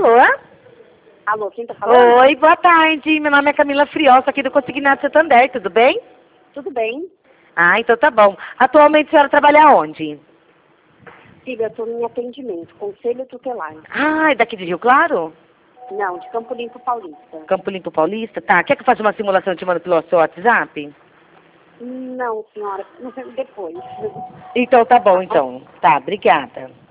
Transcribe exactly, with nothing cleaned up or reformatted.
Alô? Alô, quem tá falando? Oi, boa tarde. Meu nome é Camila Frios, aqui do Consignado Santander, tudo bem? Tudo bem? Ah, então tá bom. Atualmente a senhora trabalha onde? Filha, eu tô em atendimento, conselho tutelar. Ah, é daqui de Rio Claro? Não, de Campo Limpo Paulista. Campo Limpo Paulista? Tá, quer que eu faça uma simulação e te mando pelo seu WhatsApp? Não, senhora, depois. Então tá Tá bom, bom? então. Tá, obrigada.